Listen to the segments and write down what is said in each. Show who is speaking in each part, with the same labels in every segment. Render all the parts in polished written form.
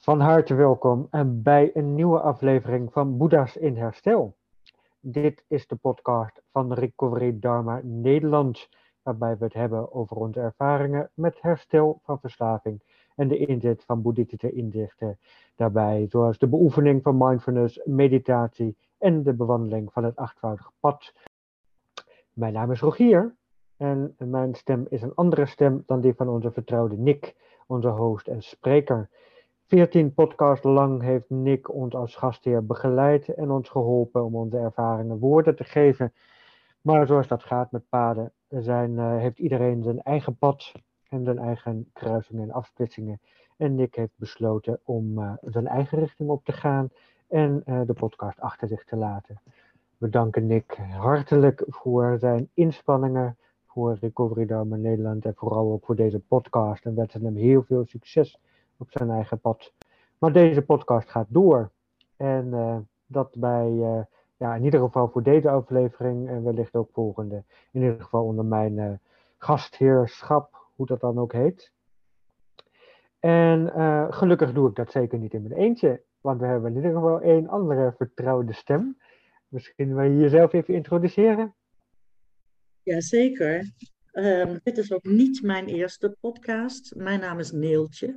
Speaker 1: Van harte welkom bij een nieuwe aflevering van Boeddha's in Herstel. Dit is de podcast van Recovery Dharma Nederland, waarbij we het hebben over onze ervaringen met herstel van verslaving en de inzet van boeddhistische inzichten daarbij, zoals de beoefening van mindfulness, meditatie en de bewandeling van het achtvoudige pad. Mijn naam is Rogier en mijn stem is een andere stem dan die van onze vertrouwde Nick, onze host en spreker. 14 podcasts lang heeft Nick ons als gastheer begeleid en ons geholpen om onze ervaringen woorden te geven. Maar zoals dat gaat met paden, heeft iedereen zijn eigen pad en zijn eigen kruisingen en afsplitsingen. En Nick heeft besloten om zijn eigen richting op te gaan en de podcast achter zich te laten. We danken Nick hartelijk voor zijn inspanningen voor Recovery Dharma Nederland en vooral ook voor deze podcast. En wensen hem heel veel succes op zijn eigen pad. Maar deze podcast gaat door. En dat bij, in ieder geval voor deze aflevering en wellicht ook volgende. In ieder geval onder mijn gastheerschap, hoe dat dan ook heet. En gelukkig doe ik dat zeker niet in mijn eentje. Want we hebben in ieder geval één andere vertrouwde stem. Misschien wil je jezelf even introduceren?
Speaker 2: Jazeker. Dit is ook niet mijn eerste podcast. Mijn naam is Neeltje.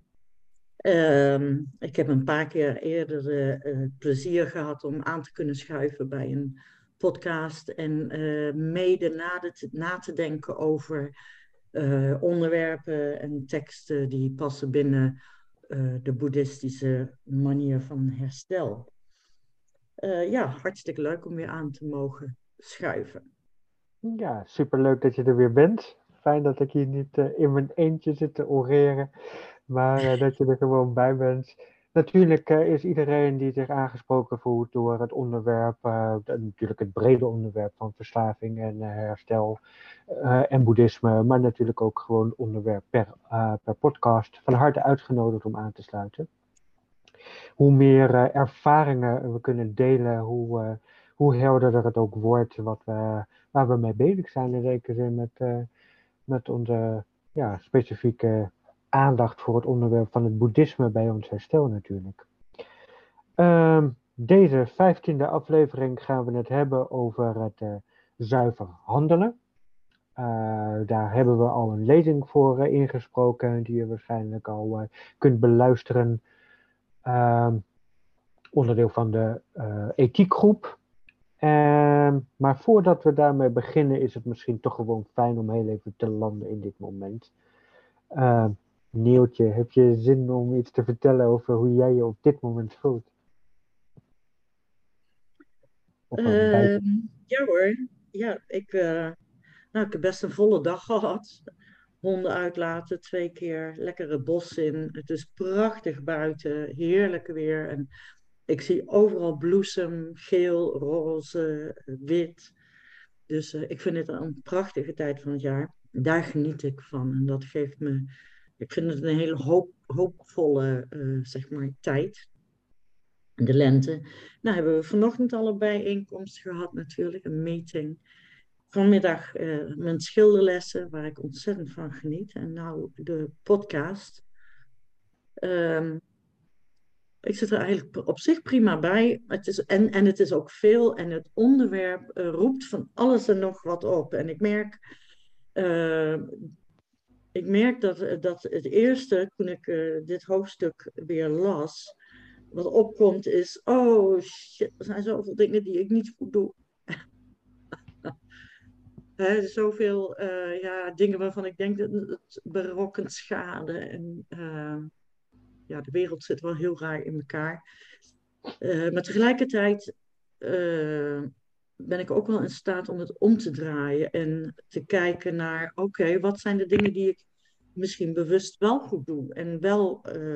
Speaker 2: Ik heb een paar keer eerder plezier gehad om aan te kunnen schuiven bij een podcast. En mede na te denken over onderwerpen en teksten die passen binnen de boeddhistische manier van herstel. Hartstikke leuk om weer aan te mogen schuiven.
Speaker 1: Ja, superleuk dat je er weer bent. Fijn dat ik hier niet in mijn eentje zit te oreren, maar dat je er gewoon bij bent. Natuurlijk is iedereen die zich aangesproken voelt door het onderwerp, natuurlijk het brede onderwerp van verslaving en herstel en boeddhisme, maar natuurlijk ook gewoon onderwerp per podcast, van harte uitgenodigd om aan te sluiten. Hoe meer ervaringen we kunnen delen, hoe helderder het ook wordt waar we mee bezig zijn. In zekere zin met onze specifieke aandacht voor het onderwerp van het boeddhisme bij ons herstel natuurlijk. Deze 15e aflevering gaan we het hebben over het zuiver handelen. Daar hebben we al een lezing voor ingesproken, die je waarschijnlijk al kunt beluisteren. Onderdeel van de ethiekgroep. Maar voordat we daarmee beginnen is het misschien toch gewoon fijn om heel even te landen in dit moment. Neeltje, heb je zin om iets te vertellen over hoe jij je op dit moment voelt?
Speaker 2: Ja hoor, ja, ik heb best een volle dag gehad. Honden uitlaten, 2 keer, lekker het bos in. Het is prachtig buiten, heerlijk weer. En ik zie overal bloesem, geel, roze, wit. Dus ik vind het een prachtige tijd van het jaar. Daar geniet ik van. En dat geeft me, ik vind het een hele hoopvolle tijd. De lente. Nou hebben we vanochtend al een bijeenkomst gehad natuurlijk, een meeting. Vanmiddag mijn schilderlessen, waar ik ontzettend van geniet. En nou de podcast. Ik zit er eigenlijk op zich prima bij. Het is ook veel en het onderwerp roept van alles en nog wat op. En ik merk dat het eerste, toen ik dit hoofdstuk weer las, wat opkomt is, oh shit, er zijn zoveel dingen die ik niet goed doe. Zoveel dingen waarvan ik denk dat het berokkent schade. En de wereld zit wel heel raar in elkaar. Maar tegelijkertijd ben ik ook wel in staat om het om te draaien. En te kijken naar, oké, wat zijn de dingen die ik misschien bewust wel goed doe. En wel,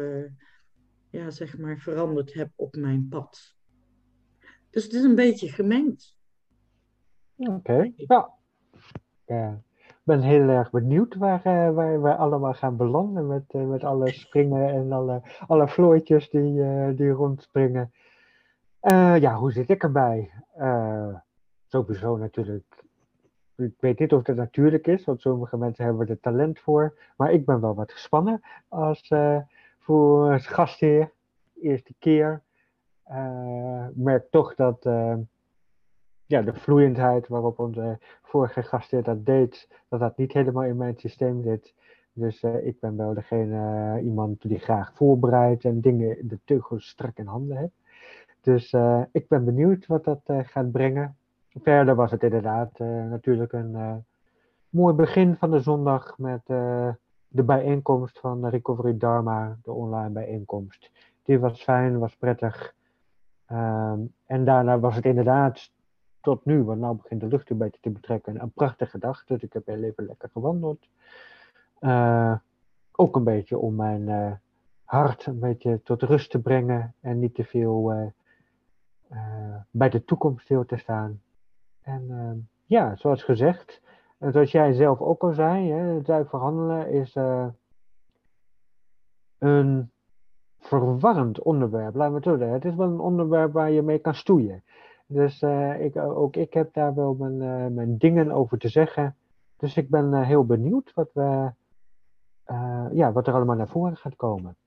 Speaker 2: veranderd heb op mijn pad. Dus het is een beetje gemengd.
Speaker 1: Oké. Ja. Ik ben heel erg benieuwd waar we allemaal gaan belanden met alle springen en alle vlooitjes die rondspringen. Hoe zit ik erbij? Sowieso natuurlijk. Ik weet niet of dat natuurlijk is, want sommige mensen hebben er talent voor. Maar ik ben wel wat gespannen voor het gastheer. Eerste keer. Merk toch dat de vloeiendheid waarop onze vorige gastheer dat deed, dat dat niet helemaal in mijn systeem zit. Dus ik ben wel iemand die graag voorbereidt en dingen, de teugels strak in handen heeft. Dus ik ben benieuwd wat dat gaat brengen. Verder was het inderdaad natuurlijk een mooi begin van de zondag met de bijeenkomst van de Recovery Dharma, de online bijeenkomst. Die was fijn, was prettig. En daarna was het inderdaad tot nu, want nu begint de lucht een beetje te betrekken, een prachtige dag. Dus ik heb heel even lekker gewandeld. Ook een beetje om mijn hart een beetje tot rust te brengen en niet te veel bij de toekomst stil te staan. En zoals gezegd, en zoals jij zelf ook al zei, hè, zuiver handelen is een verwarrend onderwerp. Laten we het zo zeggen. Het is wel een onderwerp waar je mee kan stoeien. Dus ik heb daar wel mijn dingen over te zeggen. Dus ik ben heel benieuwd wat er allemaal naar voren gaat komen.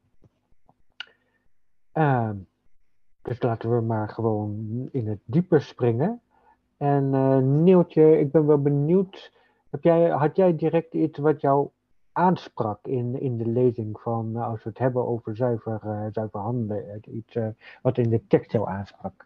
Speaker 1: Dus laten we maar gewoon in het diepe springen. En Neeltje, ik ben wel benieuwd. Had jij direct iets wat jou aansprak in de lezing van, als we het hebben over zuiver handelen, iets wat in de tekst jou aansprak?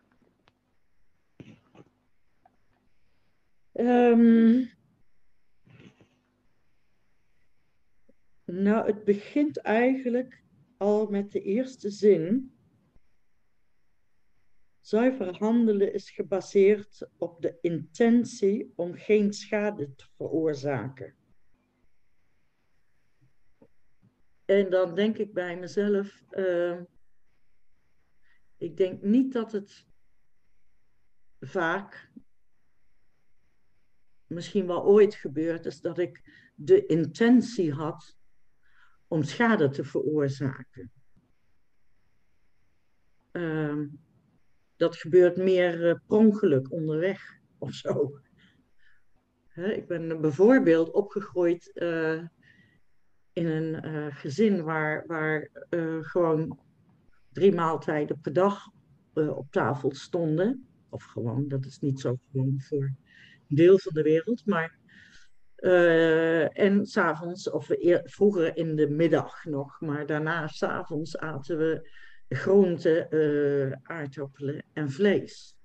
Speaker 2: Nou, het begint eigenlijk al met de eerste zin. Zuiver handelen is gebaseerd op de intentie om geen schade te veroorzaken. En dan denk ik bij mezelf, ik denk niet dat het vaak, misschien wel ooit gebeurd is, dat ik de intentie had om schade te veroorzaken. Dat gebeurt meer per ongeluk onderweg of zo. Ik ben bijvoorbeeld opgegroeid in een gezin waar gewoon 3 maaltijden per dag op tafel stonden. Of gewoon, dat is niet zo gewoon voor een deel van de wereld. Maar, en s'avonds, of vroeger in de middag nog, maar daarna s'avonds aten we groenten, aardappelen en vlees.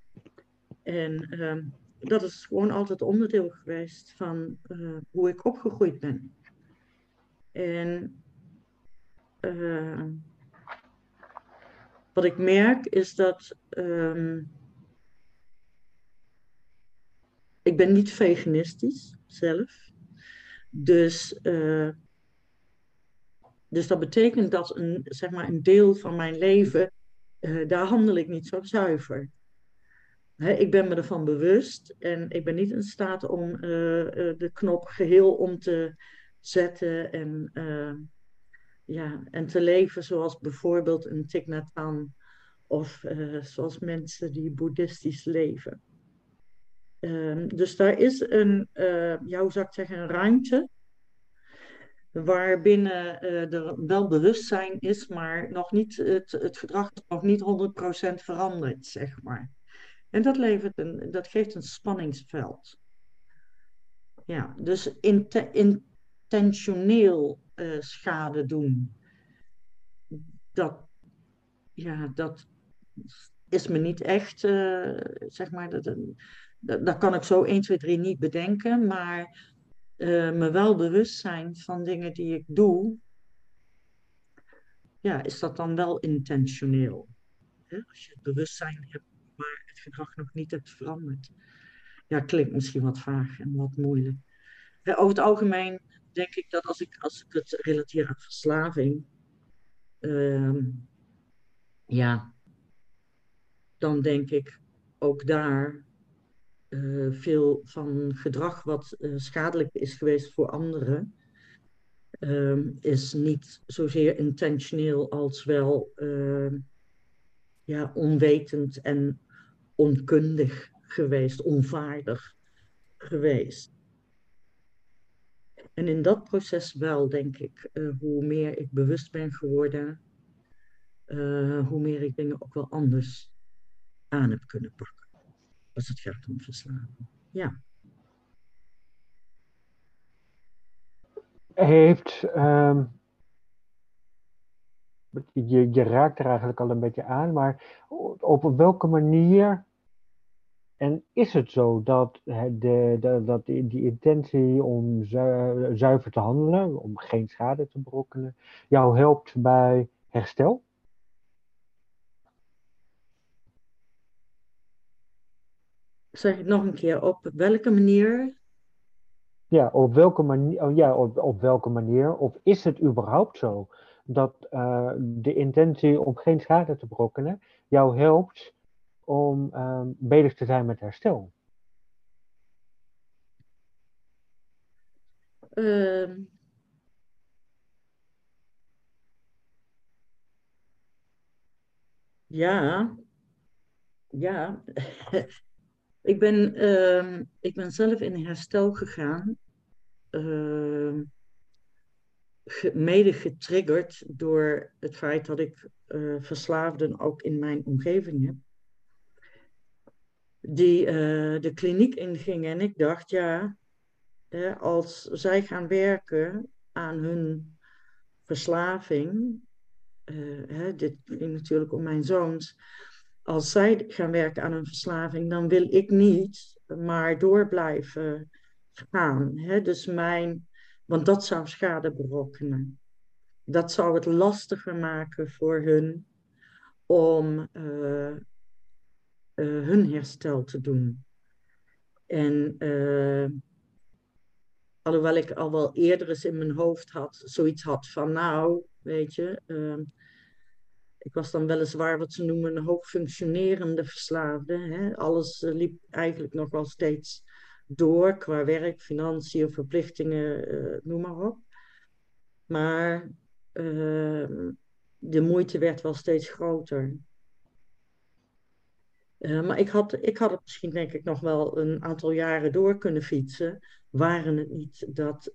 Speaker 2: En dat is gewoon altijd onderdeel geweest van hoe ik opgegroeid ben. En wat ik merk is dat ik ben niet veganistisch zelf. Dus dat betekent dat een deel van mijn leven, daar handel ik niet zo zuiver. Ik ben me ervan bewust en ik ben niet in staat om de knop geheel om te zetten en te leven zoals bijvoorbeeld een Thich Nhat Hanh of zoals mensen die boeddhistisch leven. Dus daar is hoe zou ik zeggen, een ruimte waarbinnen er wel bewustzijn is, maar nog niet, het gedrag is nog niet 100% veranderd, zeg maar. En dat geeft een spanningsveld. Ja, dus intentioneel schade doen, dat is me niet echt, zeg maar, dat kan ik zo 1, 2, 3 niet bedenken, maar me wel bewust zijn van dingen die ik doe, ja, is dat dan wel intentioneel? Als je het bewustzijn hebt, maar het gedrag nog niet hebt veranderd. Ja, klinkt misschien wat vaag en wat moeilijk. Over het algemeen denk ik dat als ik het relateer aan verslaving, dan denk ik ook daar veel van gedrag wat schadelijk is geweest voor anderen, is niet zozeer intentioneel als wel onwetend en onkundig geweest, onvaardig geweest. En in dat proces wel, denk ik, hoe meer ik bewust ben geworden, hoe meer ik dingen ook wel anders aan heb kunnen pakken. Als het gaat om verslaving. Ja.
Speaker 1: Heeft, je raakt er eigenlijk al een beetje aan, maar op welke manier, en is het zo dat, dat die intentie om zuiver te handelen, om geen schade te berokkenen, jou helpt bij herstel?
Speaker 2: Zeg het nog een keer, op welke manier?
Speaker 1: Ja, op welke manier, oh ja, op welke manier, of is het überhaupt zo dat de intentie om geen schade te berokkenen jou helpt om bezig te zijn met herstel?
Speaker 2: Ehm, ja, ja. Ik ben zelf in herstel gegaan, ehm, mede getriggerd door het feit dat ik verslaafden ook in mijn omgeving heb, die de kliniek ingingen. En ik dacht, ja, als zij gaan werken aan hun verslaving, dit ging natuurlijk om mijn zoons, als zij gaan werken aan hun verslaving, dan wil ik niet maar door blijven gaan. Dus want dat zou schade berokkenen. Dat zou het lastiger maken voor hun om hun herstel te doen. En alhoewel ik al wel eerder eens in mijn hoofd zoiets had van nou, weet je, ik was dan weliswaar wat ze noemen een hoogfunctionerende verslaafde. Hè? Alles liep eigenlijk nog wel steeds door qua werk, financiën, verplichtingen, noem maar op. Maar de moeite werd wel steeds groter. Maar ik had het misschien denk ik nog wel een aantal jaren door kunnen fietsen. Waren het niet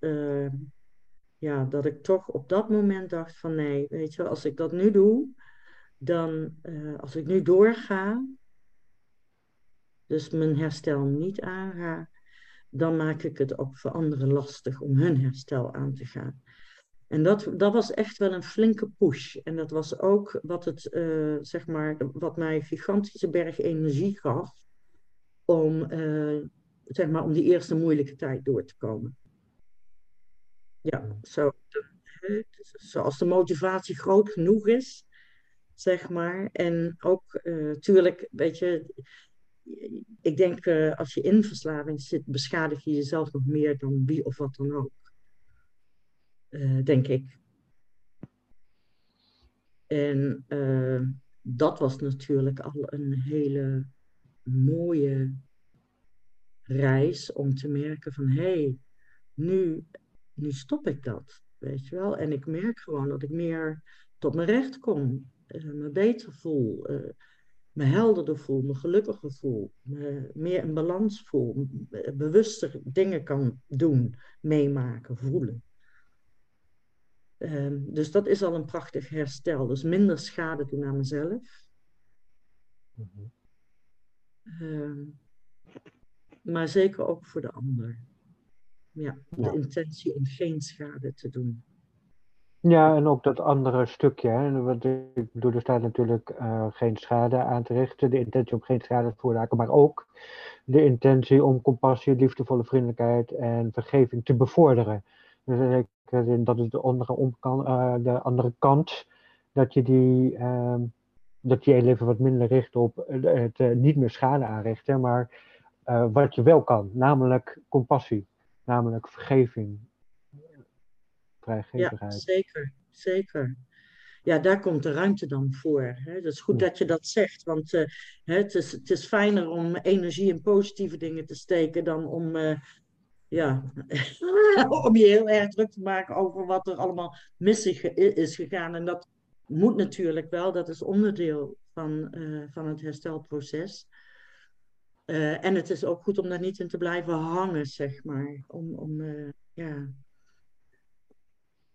Speaker 2: dat ik toch op dat moment dacht van nee, weet je wel, als ik dat nu doe, dan als ik nu doorga, dus mijn herstel niet aanga, dan maak ik het ook voor anderen lastig om hun herstel aan te gaan. En dat was echt wel een flinke push. En dat was ook zeg maar, wat mij een gigantische berg energie gaf om, zeg maar, om die eerste moeilijke tijd door te komen. Ja, zoals de motivatie groot genoeg is, zeg maar. En ook, tuurlijk, weet je, ik denk als je in verslaving zit, beschadig je jezelf nog meer dan wie of wat dan ook. Denk ik. En dat was natuurlijk al een hele mooie reis om te merken van hé, nu stop ik dat, weet je wel. En ik merk gewoon dat ik meer tot mijn recht kom, me beter voel, me helderder voel, me gelukkiger voel, me meer in balans voel, bewuster dingen kan doen, meemaken, voelen. Dus dat is al een prachtig herstel. Dus minder schade doen aan mezelf.
Speaker 1: Mhm.
Speaker 2: Maar zeker ook voor de ander. Ja, de
Speaker 1: Ja.
Speaker 2: intentie om geen schade te doen.
Speaker 1: Ja, en ook dat andere stukje. Hè. Wat ik bedoel, er staat natuurlijk geen schade aan te richten, de intentie om geen schade te veroorzaken, maar ook de intentie om compassie, liefdevolle vriendelijkheid en vergeving te bevorderen. Dus dat is de andere kant, dat je dat je leven wat minder richt op het niet meer schade aanrichten, maar wat je wel kan, namelijk compassie, namelijk vergeving,
Speaker 2: Ja,
Speaker 1: vrijgevigheid.
Speaker 2: zeker, zeker. Ja, daar komt de ruimte dan voor. Hè? Het is goed
Speaker 1: Ja.
Speaker 2: dat je dat zegt, want het is fijner om energie in positieve dingen te steken dan om, ja, om je heel erg druk te maken over wat er allemaal is gegaan. En dat moet natuurlijk wel, dat is onderdeel van het herstelproces. En het is ook goed om daar niet in te blijven hangen, zeg maar. Ja.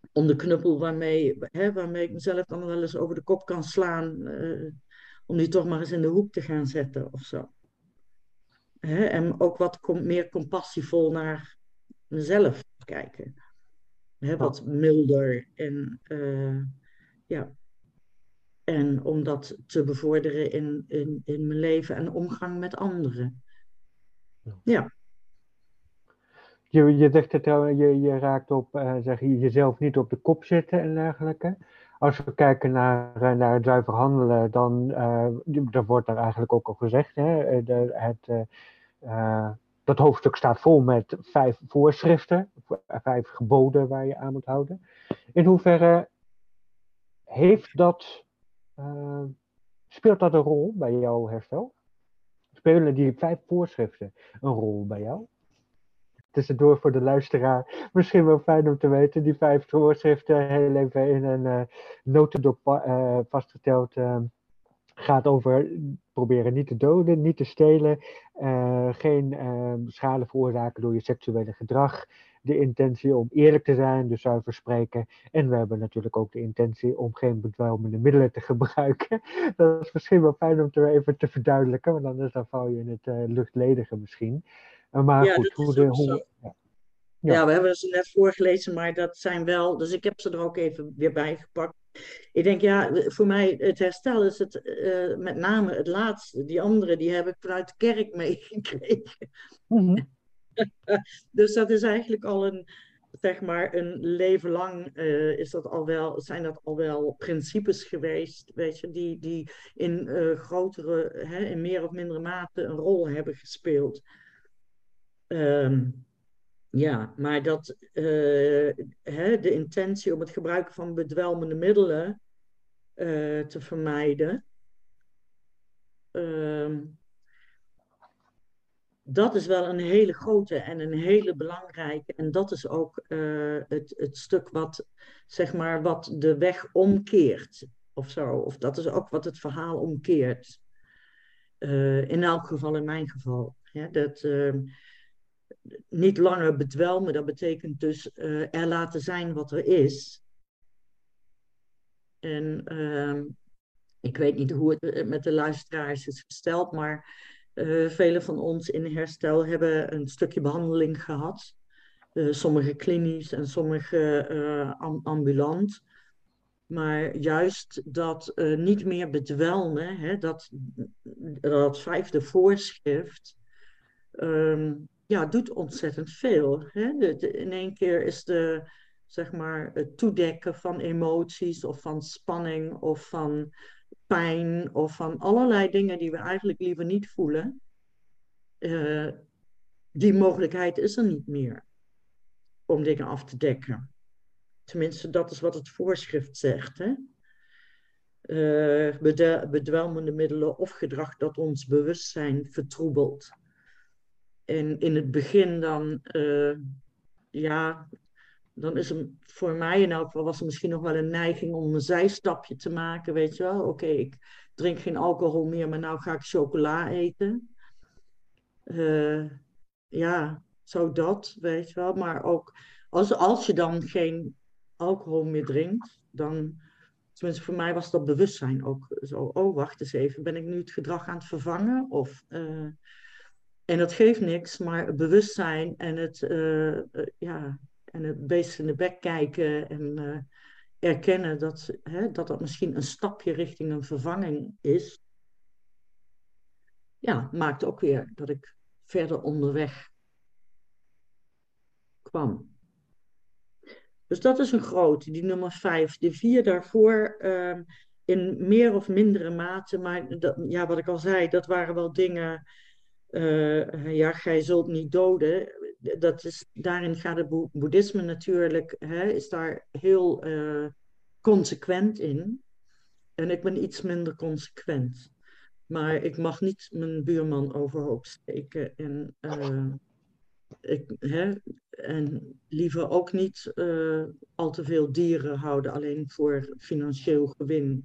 Speaker 2: om de knuppel waarmee ik mezelf dan wel eens over de kop kan slaan, om die toch maar eens in de hoek te gaan zetten of zo. En ook wat meer compassievol naar mezelf kijken.
Speaker 1: Ja.
Speaker 2: Wat milder ja. En om dat te bevorderen in mijn leven en omgang met anderen. Ja,
Speaker 1: Je zegt het, je raakt op, zeg je, jezelf niet op de kop zitten en dergelijke. Als we kijken naar het zuiver handelen, dan wordt daar eigenlijk ook al gezegd, hè, dat hoofdstuk staat vol met 5 voorschriften, 5 geboden waar je aan moet houden. In hoeverre heeft uh, speelt dat een rol bij jouw herstel? Spelen die 5 voorschriften een rol bij jou? Tussendoor voor de luisteraar misschien wel fijn om te weten. Die 5 voorschriften, heel even in een notendop vastgesteld, gaat over proberen niet te doden, niet te stelen, geen schade veroorzaken door je seksuele gedrag. De intentie om eerlijk te zijn, dus zuiver spreken. En we hebben natuurlijk ook de intentie om geen bedwelmende middelen te gebruiken. Dat is misschien wel fijn om even te verduidelijken, want anders dan val je in het luchtledige misschien. Maar
Speaker 2: ja,
Speaker 1: goed,
Speaker 2: dat is ook zo.
Speaker 1: ja.
Speaker 2: Ja,
Speaker 1: Ja.
Speaker 2: we hebben ze net voorgelezen, maar dat zijn wel. Dus ik heb ze er ook even weer bij gepakt. Ik denk, ja, voor mij het herstel is het met name het laatste. Die andere, die heb ik vanuit de kerk meegekregen.
Speaker 1: Mhm.
Speaker 2: Dus dat is eigenlijk al zeg maar, een leven lang zijn dat al wel principes geweest, weet je, die in in meer of mindere mate een rol hebben gespeeld. Ehm, ja, maar de intentie om het gebruiken van bedwelmende middelen te vermijden, ehm, dat is wel een hele grote en een hele belangrijke. En dat is ook het stuk wat, zeg maar, wat de weg omkeert of zo. Of dat is ook wat het verhaal omkeert. In elk geval, in mijn geval. Ja, niet langer bedwelmen, dat betekent dus er laten zijn wat er is. En ik weet niet hoe het met de luisteraars is gesteld, maar velen van ons in herstel hebben een stukje behandeling gehad. Sommige klinisch en sommige ambulant. Maar juist dat niet meer bedwelmen, hè, dat vijfde voorschrift, ja, doet ontzettend veel. Hè? In één keer is zeg maar, het toedekken van emoties of van spanning of van pijn of van allerlei dingen die we eigenlijk liever niet voelen. Die mogelijkheid is er niet meer om dingen af te dekken. Tenminste, dat is wat het voorschrift zegt. Hè? Bedwelmende middelen of gedrag dat ons bewustzijn vertroebelt. En in het begin ja, dan is er voor mij in elk geval was er misschien nog wel een neiging om een zijstapje te maken, weet je wel. Oké, ik drink geen alcohol meer, maar nou ga ik chocola eten. Ja, zo dat, weet je wel. Maar ook als je dan geen alcohol meer drinkt, dan, tenminste voor mij was dat bewustzijn ook zo. Oh, wacht eens even, ben ik nu het gedrag aan het vervangen? En dat geeft niks, maar het bewustzijn en ja, en het beest in de bek kijken en erkennen dat misschien een stapje richting een vervanging is, ja, maakt ook weer dat ik verder onderweg kwam. Dus dat is een grote, die nummer 5. De 4 daarvoor in meer of mindere mate, maar ja, wat ik al zei, dat waren wel dingen. Ja, gij zult niet doden. Daarin gaat het boeddhisme natuurlijk, is daar heel consequent in. En ik ben iets minder consequent. Maar ik mag niet mijn buurman overhoop steken. En liever ook niet al te veel dieren houden, alleen voor financieel gewin.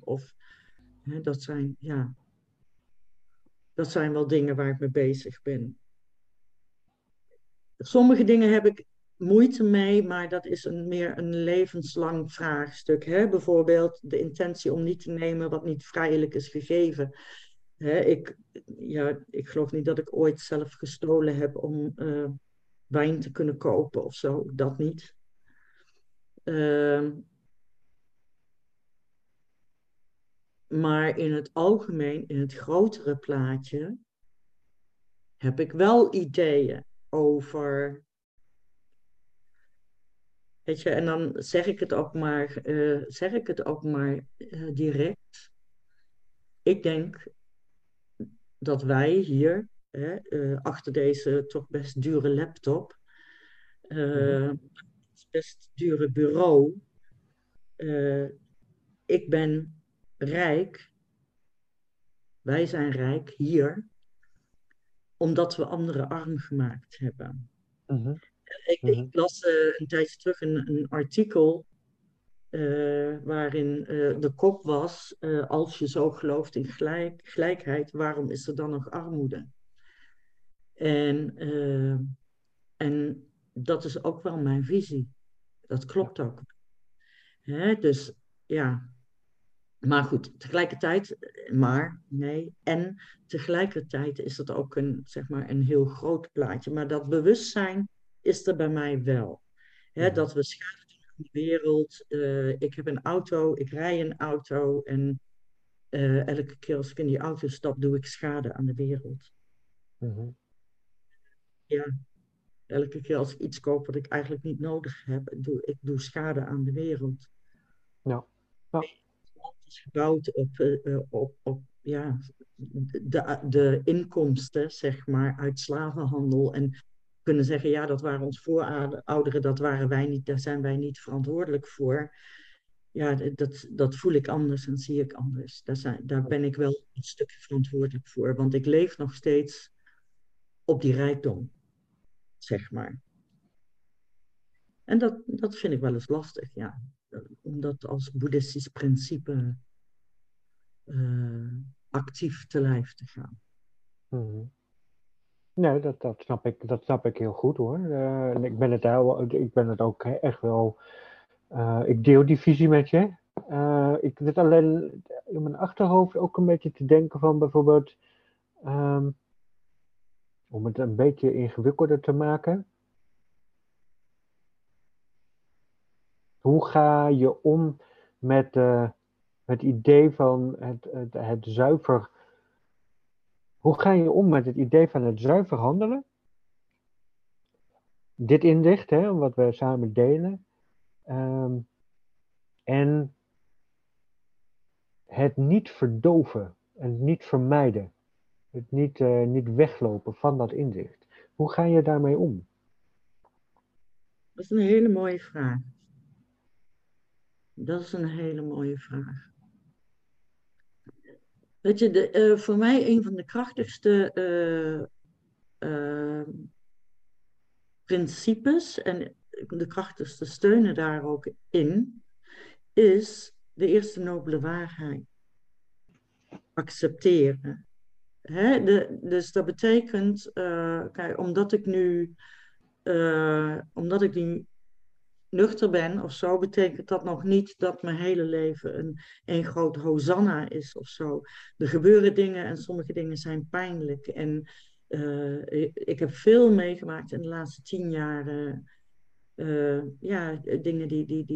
Speaker 2: Ja, dat zijn wel dingen waar ik mee bezig ben. Sommige dingen heb ik moeite mee, maar dat is meer een levenslang vraagstuk. Hè? Bijvoorbeeld de intentie om niet te nemen wat niet vrijelijk is gegeven. Hè? Ik geloof niet dat ik ooit zelf gestolen heb om wijn te kunnen kopen of zo. Dat niet. Ehm, maar in het algemeen, in het grotere plaatje, heb ik wel ideeën over. Weet je, en dan zeg ik het ook maar direct. Ik denk dat wij hier, achter deze toch best dure laptop, best dure bureau, eh, ik ben rijk, wij zijn rijk hier, omdat we anderen arm gemaakt hebben.
Speaker 1: Mhm.
Speaker 2: Ik
Speaker 1: Mhm.
Speaker 2: las een tijdje terug een artikel waarin de kop was, als je zo gelooft in gelijkheid, waarom is er dan nog armoede? En dat is ook wel mijn visie. Dat
Speaker 1: Ja.
Speaker 2: klopt ook. Hè? Dus ja, maar goed, tegelijkertijd, en tegelijkertijd is dat ook zeg maar een heel groot plaatje. Maar dat bewustzijn is er bij mij wel. Hè?
Speaker 1: Mhm.
Speaker 2: Dat we schade doen aan de wereld. Ik heb een auto, ik rij een auto en elke keer als ik in die auto stap, doe ik schade aan de wereld.
Speaker 1: Mhm.
Speaker 2: Ja, elke keer als ik iets koop wat ik eigenlijk niet nodig heb, ik doe schade aan de wereld.
Speaker 1: Ja. Ja.
Speaker 2: Het is gebouwd op ja, de inkomsten, zeg maar, uit slavenhandel. En kunnen zeggen, ja, dat waren ons voorouderen, dat waren wij niet, daar zijn wij niet verantwoordelijk voor. Ja, dat voel ik anders en zie ik anders. Daar ben ik wel een stukje verantwoordelijk voor, want ik leef nog steeds op die rijkdom, zeg maar. En dat vind ik wel eens lastig, ja. Om dat als boeddhistisch principe actief te lijf te gaan.
Speaker 1: Mhm. Nee, dat snap ik heel goed hoor. En ik ben het ook echt wel. Ik deel die visie met je. Ik zit alleen in mijn achterhoofd ook een beetje te denken van bijvoorbeeld, ehm, om het een beetje ingewikkelder te maken. Hoe ga je om met het idee van het zuiver. Hoe ga je om met het idee van het zuiver handelen? Dit inzicht, hè, wat we samen delen. Ehm, en het niet verdoven. En het niet vermijden. Het niet weglopen van dat inzicht. Hoe ga je daarmee om?
Speaker 2: Dat is een hele mooie vraag. Dat is een hele mooie vraag. Weet je, voor mij een van de krachtigste uh, principes en de krachtigste steunen daar ook in, is de eerste nobele waarheid. Accepteren. Hè? Dus dat betekent, kijk, omdat ik nu nuchter ben of zo, betekent dat nog niet dat mijn hele leven een groot hosanna is of zo. Er gebeuren dingen en sommige dingen zijn pijnlijk. En ik heb veel meegemaakt in de laatste 10 jaar. Ja, dingen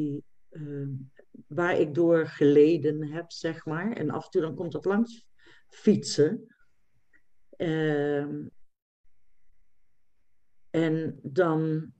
Speaker 2: waar ik door geleden heb, zeg maar. En af en toe dan komt dat langs fietsen. Ehm, en dan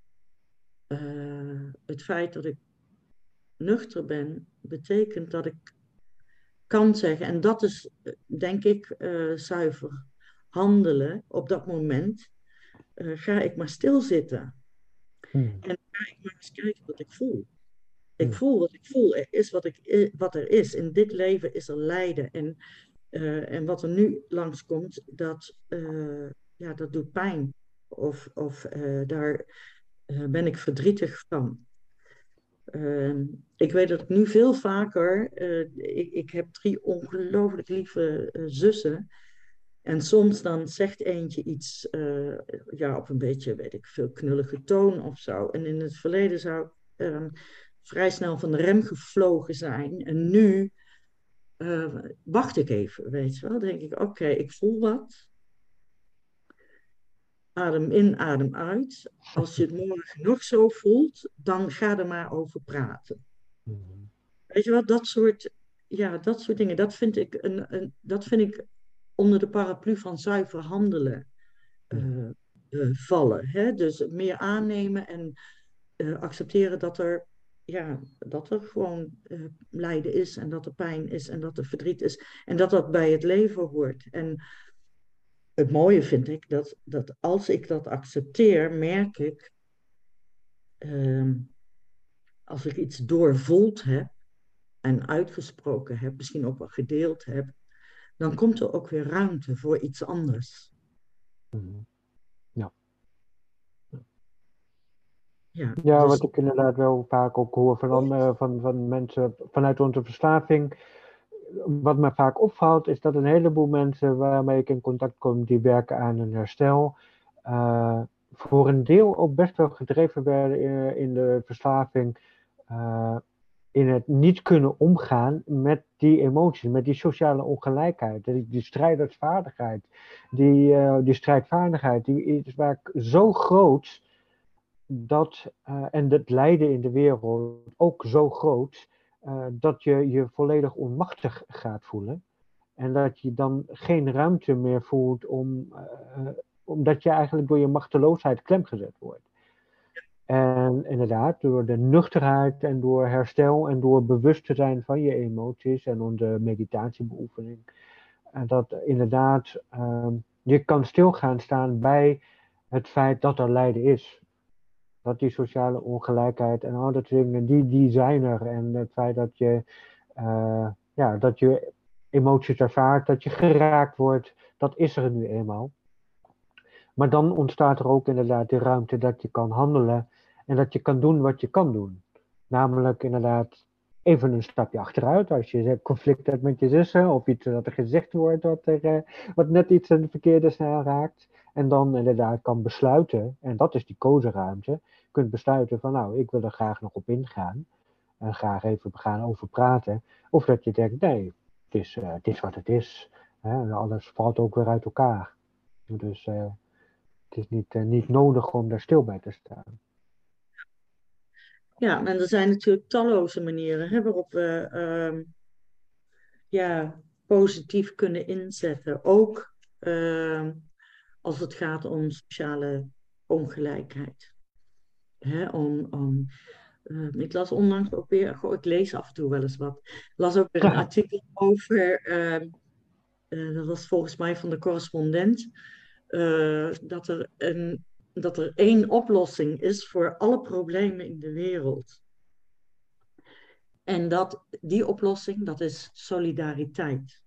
Speaker 2: het feit dat ik nuchter ben, betekent dat ik kan zeggen, en dat is denk ik zuiver handelen op dat moment, ga ik maar stilzitten.
Speaker 1: Hmm.
Speaker 2: En ga ik maar eens kijken wat ik voel. Ik
Speaker 1: Hmm.
Speaker 2: voel wat ik voel. Er is wat er is. In dit leven is er lijden. En wat er nu langskomt, ja, dat doet pijn. Daar ben ik verdrietig van. Ik weet dat ik nu veel vaker. Ik heb 3 ongelooflijk lieve zussen. En soms dan zegt eentje iets op een beetje, weet ik veel, knullige toon of zo. En in het verleden zou ik vrij snel van de rem gevlogen zijn. En nu wacht ik even, weet je wel. Dan denk ik, oké, ik voel wat. Adem in, adem uit. Als je het morgen nog zo voelt, dan ga er maar over praten.
Speaker 1: Mhm.
Speaker 2: Weet je wat, dat soort dingen, dat vind ik onder de paraplu van zuiver handelen
Speaker 1: Mhm.
Speaker 2: eh, vallen. Hè? Dus meer aannemen en accepteren dat er gewoon lijden is en dat er pijn is en dat er verdriet is en dat dat bij het leven hoort. En het mooie vind ik dat als ik dat accepteer, merk ik, ehm, als ik iets doorvoeld heb en uitgesproken heb, misschien ook wel gedeeld heb, dan komt er ook weer ruimte voor iets anders.
Speaker 1: Mhm. Ja.
Speaker 2: Ja,
Speaker 1: Ja, wat
Speaker 2: dus
Speaker 1: ik inderdaad wel vaak ook hoor van mensen vanuit onze verslaving. Wat me vaak opvalt, is dat een heleboel mensen waarmee ik in contact kom, die werken aan een herstel, voor een deel ook best wel gedreven werden in de verslaving, eh, in het niet kunnen omgaan met die emoties, met die sociale ongelijkheid, die strijdersvaardigheid, die strijdvaardigheid, die is vaak zo groot en het lijden in de wereld ook zo groot, dat je je volledig onmachtig gaat voelen. En dat je dan geen ruimte meer voelt omdat je eigenlijk door je machteloosheid klemgezet wordt. En inderdaad, door de nuchterheid en door herstel en door bewust te zijn van je emoties en onder meditatiebeoefening, en dat inderdaad je kan stil gaan staan bij het feit dat er lijden is. Dat die sociale ongelijkheid en al dat dingen, die zijn er. En het feit dat je emoties ervaart, dat je geraakt wordt, dat is er nu eenmaal. Maar dan ontstaat er ook inderdaad de ruimte dat je kan handelen en dat je kan doen wat je kan doen. Namelijk inderdaad even een stapje achteruit als je conflict hebt met je zussen of iets dat er gezegd wordt wat net iets een verkeerde snel raakt. En dan inderdaad kan besluiten, en dat is die kozenruimte, je kunt besluiten van nou, ik wil er graag nog op ingaan en graag even gaan over praten. Of dat je denkt, nee, het is wat het is. Hè, alles valt ook weer uit elkaar. Dus het is niet nodig om daar stil bij te staan.
Speaker 2: ja, en er zijn natuurlijk talloze manieren hè, waarop we positief kunnen inzetten. Ook als het gaat om sociale ongelijkheid. Hè, ik las onlangs ook weer, goh, ik lees af en toe wel eens wat. Ik las ook weer een artikel over, dat was volgens mij van de correspondent, dat er één oplossing is voor alle problemen in de wereld. En die oplossing, dat is solidariteit.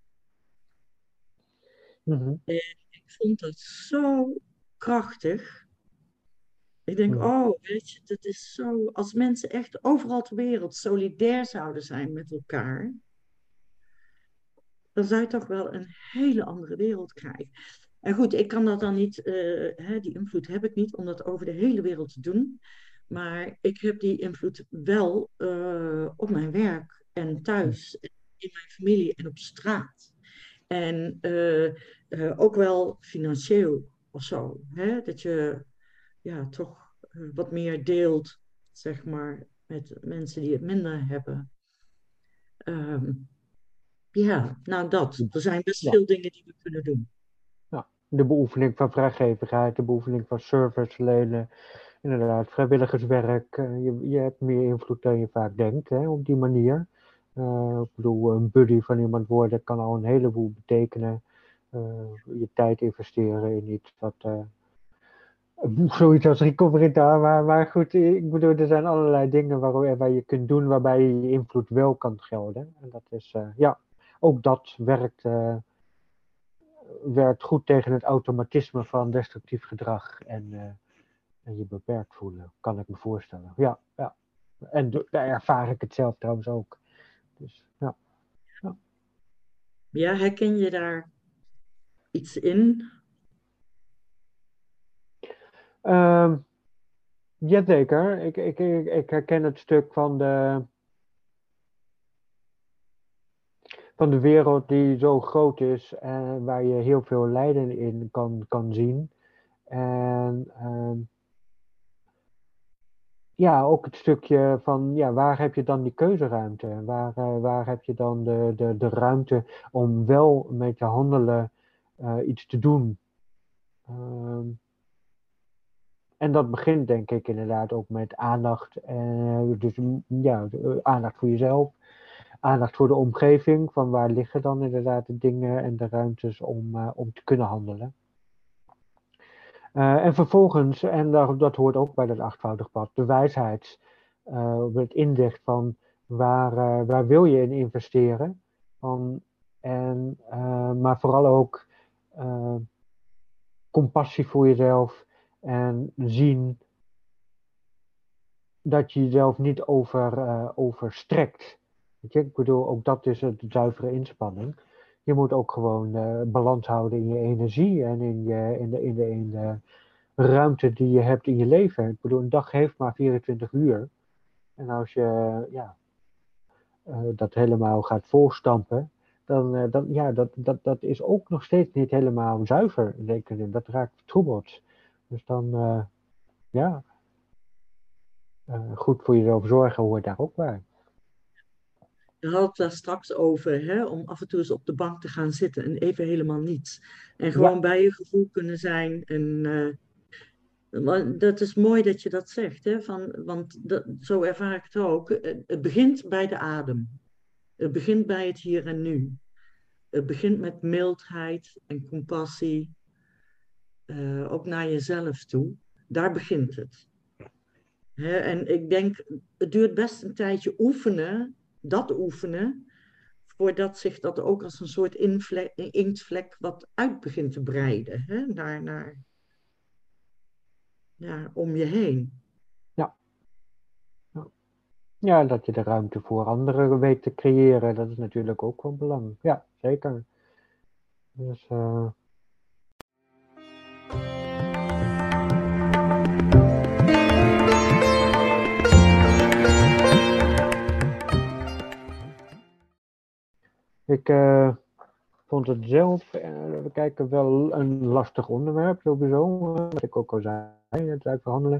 Speaker 1: Mhm,
Speaker 2: En ik vond dat zo krachtig. Ik denk,
Speaker 1: mhm,
Speaker 2: oh, weet je, dat is zo. Als mensen echt overal ter wereld solidair zouden zijn met elkaar, dan zou je toch wel een hele andere wereld krijgen. En goed, ik kan dat dan niet, die invloed heb ik niet om dat over de hele wereld te doen. Maar ik heb die invloed wel op mijn werk en thuis, in mijn familie en op straat. En ook wel financieel of zo. Hè? Dat je toch wat meer deelt, zeg maar, met mensen die het minder hebben. Ehm, nou dat. Er zijn best
Speaker 1: ja,
Speaker 2: veel dingen die we kunnen doen.
Speaker 1: ja. De beoefening van vrijgevigheid, de beoefening van serviceleden, inderdaad, vrijwilligerswerk. Je hebt meer invloed dan je vaak denkt, hè, op die manier. Ik bedoel, een buddy van iemand worden kan al een heleboel betekenen. Je tijd investeren in iets zoiets als recovery daar, maar goed, ik bedoel, er zijn allerlei dingen waar je kunt doen waarbij je invloed wel kan gelden. En dat is, ook dat werkt goed tegen het automatisme van destructief gedrag en je beperkt voelen, kan ik me voorstellen. Ja, ja. En daar ervaar ik het zelf trouwens ook. Dus ja, ja.
Speaker 2: Ja, herken je daar iets in?
Speaker 1: Ehm, Jazeker, ik herken het stuk van de wereld die zo groot is en waar je heel veel lijden in kan zien. En ja, ook het stukje van, ja, waar heb je dan die keuzeruimte? Waar heb je dan de ruimte om wel met je handelen iets te doen? Ehm, en dat begint denk ik inderdaad ook met aandacht. Dus ja, aandacht voor jezelf, aandacht voor de omgeving. Van waar liggen dan inderdaad de dingen en de ruimtes om te kunnen handelen. En vervolgens, en dat hoort ook bij dat achtvoudig pad, de wijsheid. Het inzicht van waar wil je in investeren. Maar vooral ook compassie voor jezelf en zien dat je jezelf niet overstrekt. Weet je? Ik bedoel, ook dat is een zuivere inspanning. Je moet ook gewoon balans houden in je energie en in de ruimte die je hebt in je leven. Ik bedoel, een dag heeft maar 24 uur. En als je dat helemaal gaat volstampen, dat is ook nog steeds niet helemaal zuiver. Dat raakt vertroebeld. Dus dan, goed voor jezelf zorgen hoort daar ook bij.
Speaker 2: Je had het daar straks over, hè, om af en toe eens op de bank te gaan zitten en even helemaal niets. En
Speaker 1: Ja,
Speaker 2: gewoon bij je gevoel kunnen zijn. Maar dat is mooi dat je dat zegt, hè, want zo ervaar ik het ook. Het begint bij de adem. Het begint bij het hier en nu. Het begint met mildheid en compassie, ook naar jezelf toe. Daar begint het. Hè, en ik denk, het duurt best een tijdje oefenen, voordat zich dat ook als een soort inktvlek wat uit begint te breiden, hè, om je heen.
Speaker 1: ja, ja. Ja, dat je de ruimte voor anderen weet te creëren, dat is natuurlijk ook van belang. Ja, zeker. Dus, ik vond het zelf, we kijken wel een lastig onderwerp sowieso, wat ik ook al zei, het zuiverhandelen.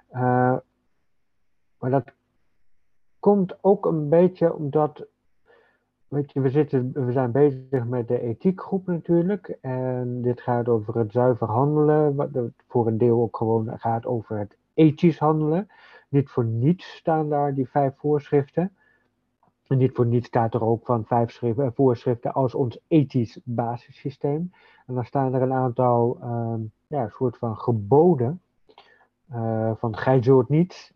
Speaker 1: Maar dat komt ook een beetje omdat, weet je, we zijn bezig met de ethiekgroep natuurlijk. En dit gaat over het zuiver handelen, wat voor een deel ook gewoon gaat over het ethisch handelen. Niet voor niets staan daar die 5 voorschriften. En niet voor niets staat er ook van 5 voorschriften als ons ethisch basissysteem. En dan staan er een aantal soort van geboden. Van gij zult niet.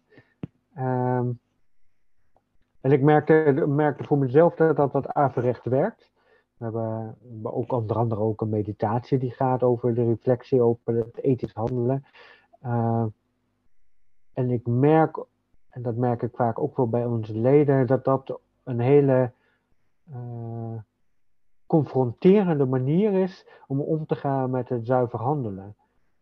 Speaker 1: En ik merkte voor mezelf dat dat averechts werkt. We hebben ook onder andere ook een meditatie die gaat over de reflectie, over het ethisch handelen. En ik merk, en dat merk ik vaak ook wel bij onze leden, dat dat een hele confronterende manier is om te gaan met het zuiver handelen.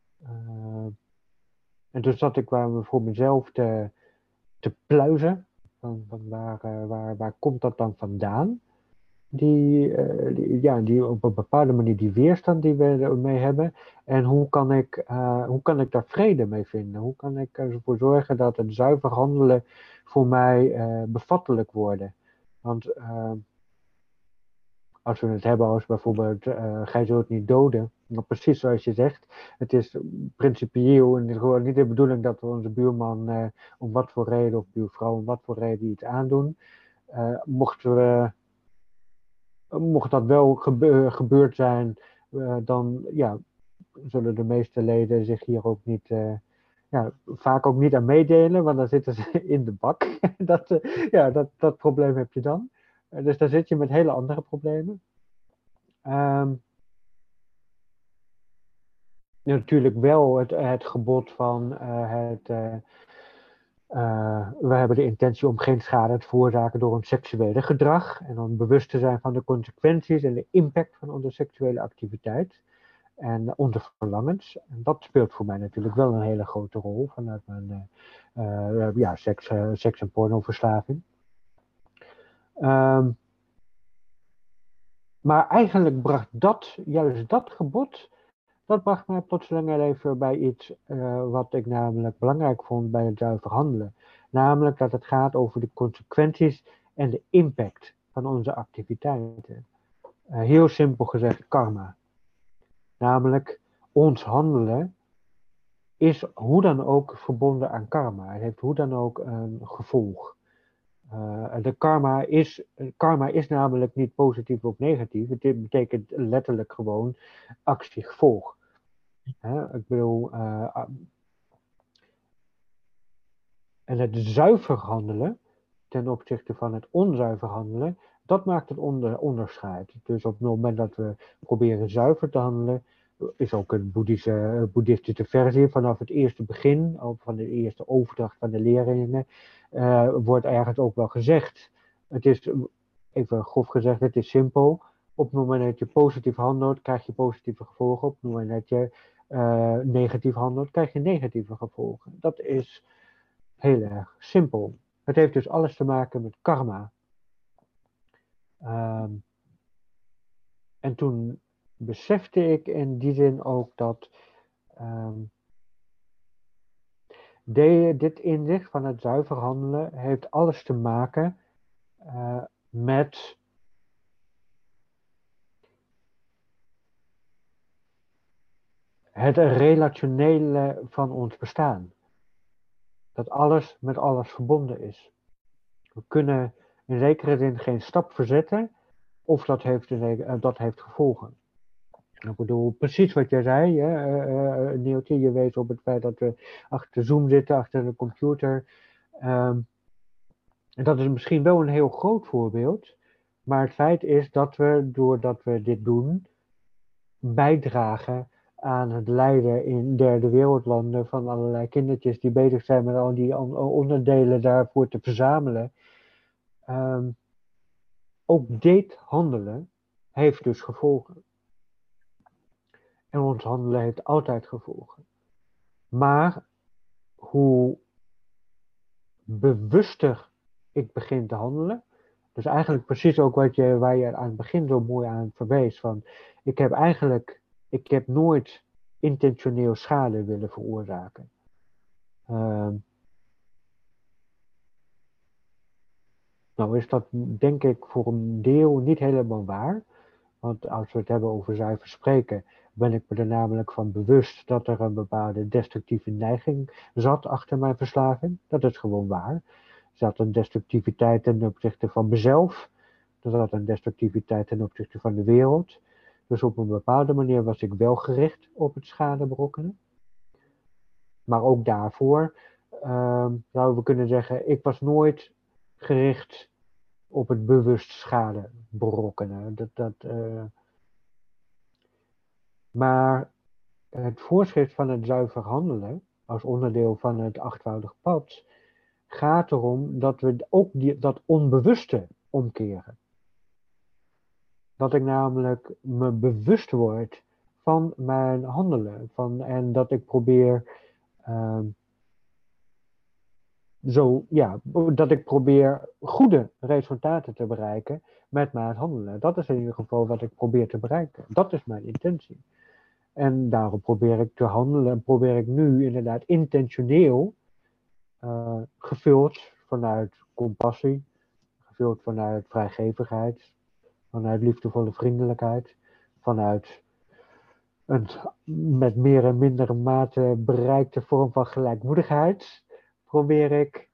Speaker 1: En dus zat ik voor mezelf te pluizen. Van waar komt dat dan vandaan? Die op een bepaalde manier die weerstand die we ermee hebben. En hoe kan ik daar vrede mee vinden? Hoe kan ik ervoor zorgen dat het zuiver handelen voor mij bevattelijk wordt? Want als we het hebben als bijvoorbeeld, gij zult niet doden. Nou, precies zoals je zegt, het is principieel en gewoon niet de bedoeling dat we onze buurman om wat voor reden, of buurvrouw om wat voor reden iets aandoen. Mocht dat wel gebeurd zijn, dan ja, zullen de meeste leden zich hier ook niet, vaak ook niet aan meedelen, want dan zitten ze in de bak. Dat probleem heb je dan. Dus daar zit je met hele andere problemen. Natuurlijk wel het gebod van we hebben de intentie om geen schade te veroorzaken door ons seksuele gedrag en om bewust te zijn van de consequenties en de impact van onze seksuele activiteit. en onze verlangens. En dat speelt voor mij natuurlijk wel een hele grote rol vanuit mijn seks- en pornoverslaving. Maar eigenlijk bracht juist dat gebod, dat bracht mij plotseling even bij iets wat ik namelijk belangrijk vond bij het zuiver handelen. Namelijk dat het gaat over de consequenties en de impact van onze activiteiten. Heel simpel gezegd karma. Namelijk ons handelen is hoe dan ook verbonden aan karma. Het heeft hoe dan ook een gevolg. De karma is namelijk niet positief of negatief. Het betekent letterlijk gewoon actie-gevolg. Ik bedoel, en het zuiver handelen ten opzichte van het onzuiver handelen, dat maakt het onderscheid. Dus op het moment dat we proberen zuiver te handelen, is ook een boeddhistische versie vanaf het eerste begin, van de eerste overdracht van de leerlingen, wordt ergens ook wel gezegd. Het is, even grof gezegd, het is simpel. Op het moment dat je positief handelt, krijg je positieve gevolgen. Op het moment dat je negatief handelt, krijg je negatieve gevolgen. Dat is heel erg simpel. Het heeft dus alles te maken met karma. En toen besefte ik in die zin ook dat dit inzicht van het zuiver handelen heeft alles te maken met het relationele van ons bestaan. Dat alles met alles verbonden is. We kunnen in zekere zin geen stap verzetten of dat heeft gevolgen. Ik bedoel, precies wat jij zei, Neeltje, je wees op het feit dat we achter Zoom zitten, achter de computer. En dat is misschien wel een heel groot voorbeeld, maar het feit is dat we, doordat we dit doen, bijdragen aan het lijden in derde wereldlanden van allerlei kindertjes die bezig zijn met al die onderdelen daarvoor te verzamelen. Ook dit handelen heeft dus gevolgen. En ons handelen heeft altijd gevolgen. Maar hoe bewuster ik begin te handelen, dus eigenlijk precies ook waar je aan het begin zo mooi aan verwees, van ik heb nooit intentioneel schade willen veroorzaken. Nou is dat denk ik voor een deel niet helemaal waar. Want als we het hebben over zuiver spreken, ben ik me er namelijk van bewust dat er een bepaalde destructieve neiging zat achter mijn verslaving. Dat is gewoon waar. Er zat een destructiviteit ten opzichte van mezelf. Er zat een destructiviteit ten opzichte van de wereld. Dus op een bepaalde manier was ik wel gericht op het schade berokkenen. Maar ook daarvoor zouden we kunnen zeggen, ik was nooit gericht op het bewust schade berokkenen. Maar het voorschrift van het zuiver handelen, als onderdeel van het achtvoudig pad, gaat erom dat we ook dat onbewuste omkeren. Dat ik namelijk me bewust word van mijn handelen. En dat ik probeer dat ik probeer goede resultaten te bereiken met mijn handelen. Dat is in ieder geval wat ik probeer te bereiken. Dat is mijn intentie. En daarom probeer ik te handelen en probeer ik nu inderdaad intentioneel, gevuld vanuit compassie, gevuld vanuit vrijgevigheid, vanuit liefdevolle vriendelijkheid, vanuit een met meer en mindere mate bereikte vorm van gelijkmoedigheid, probeer ik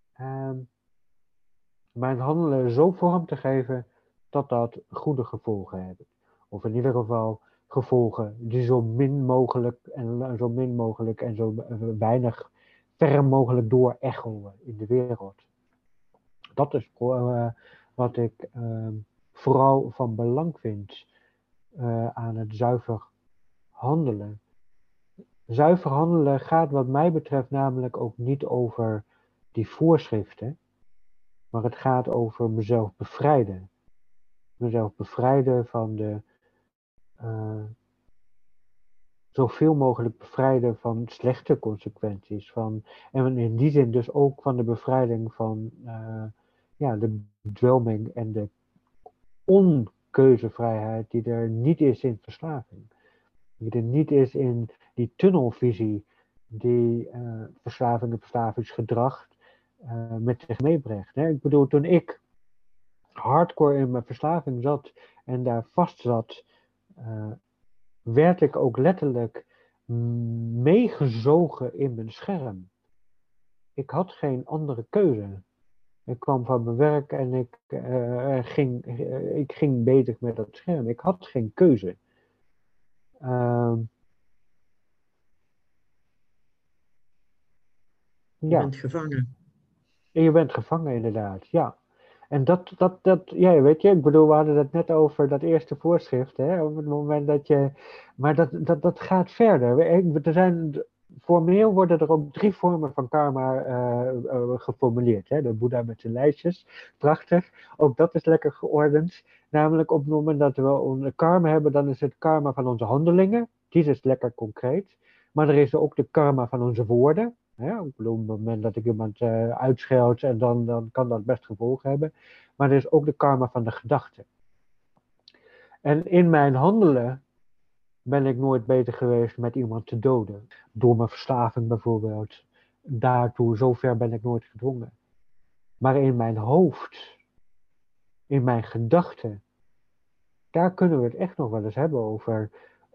Speaker 1: mijn handelen zo vorm te geven dat dat goede gevolgen heeft. Of in ieder geval gevolgen die zo min mogelijk en zo weinig ver mogelijk door echoen in de wereld. Dat is wat ik vooral van belang vind aan het zuiver handelen. Zuiver handelen gaat wat mij betreft namelijk ook niet over die voorschriften, maar het gaat over mezelf bevrijden. Mezelf bevrijden van de zoveel mogelijk bevrijden van slechte consequenties. En in die zin dus ook van de bevrijding van de bedwelming en de onkeuzevrijheid die er niet is in verslaving. Die er niet is in die tunnelvisie die verslaving en verslavingsgedrag met zich meebrengt. Hè? Ik bedoel, toen ik hardcore in mijn verslaving zat en daar vast zat, werd ik ook letterlijk meegezogen in mijn scherm. Ik had geen andere keuze. Ik kwam van mijn werk en ik ging bezig met dat scherm. Ik had geen keuze.
Speaker 2: Je
Speaker 1: Ja,
Speaker 2: bent gevangen.
Speaker 1: en je bent gevangen inderdaad, ja. En ja, weet je, ik bedoel, we hadden het net over dat eerste voorschrift, hè, op het moment dat je, maar dat gaat verder. Formeel worden er ook 3 vormen van karma geformuleerd, hè. De Boeddha met zijn lijstjes, prachtig. Ook dat is lekker geordend. Namelijk op het moment dat we een karma hebben, dan is het karma van onze handelingen. Die is lekker concreet. Maar er is ook de karma van onze woorden. Ja, ik bedoel, op het moment dat ik iemand uitscheld, en dan kan dat best gevolgen hebben. Maar er is ook de karma van de gedachte. En in mijn handelen ben ik nooit beter geweest met iemand te doden. Door mijn verslaving bijvoorbeeld. Daartoe, zover ben ik nooit gedwongen. Maar in mijn hoofd, in mijn gedachten, daar kunnen we het echt nog wel eens hebben over